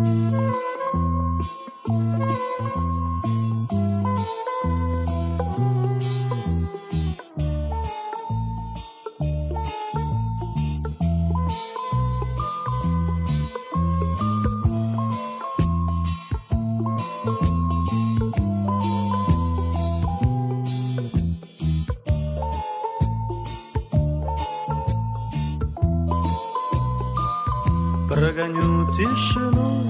Прогоню тишину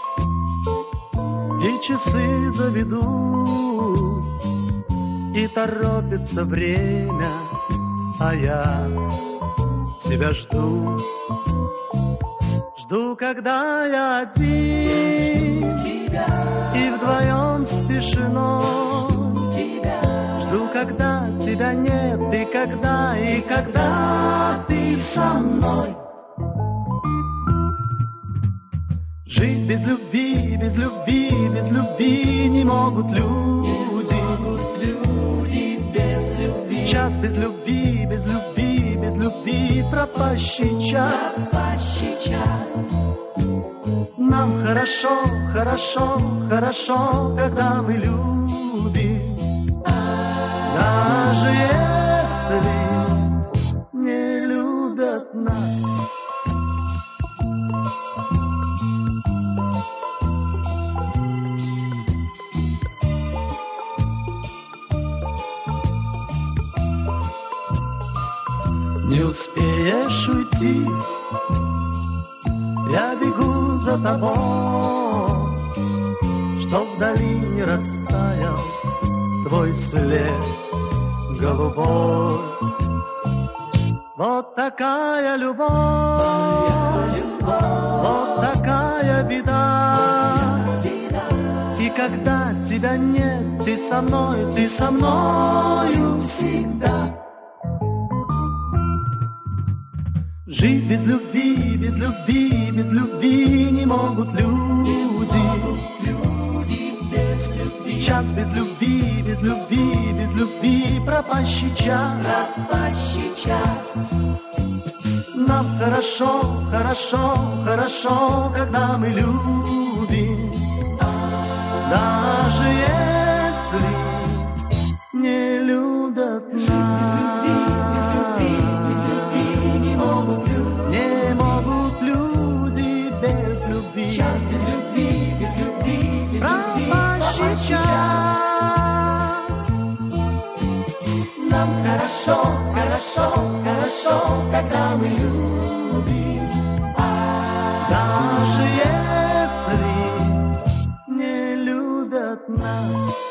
и часы заведу, и торопится время, а я тебя жду. Жду, когда я один, и вдвоем с тишиной. Жду, когда тебя нет, и когда ты со мной. Жить без любви, без любви, без любви не могут люди. Без любви. Час без любви, без любви, без любви, пропащий час. Нам хорошо, хорошо, хорошо, когда мы любим. Даже если не любят нас. Не успеешь уйти, я бегу за тобой, что вдали не растаял твой след голубой. Вот такая любовь, вот такая беда. И когда тебя нет, ты со мною всегда. Жить без любви, без любви, без любви не могут люди. Без любви. Час без любви, без любви, без любви, пропащий час. Нам хорошо, хорошо, хорошо, когда мы любим. Даже если не любят нас. Час без любви, без любви, без любви, пропащий час. Нам хорошо, хорошо, хорошо, когда мы любим. Даже если не любят нас.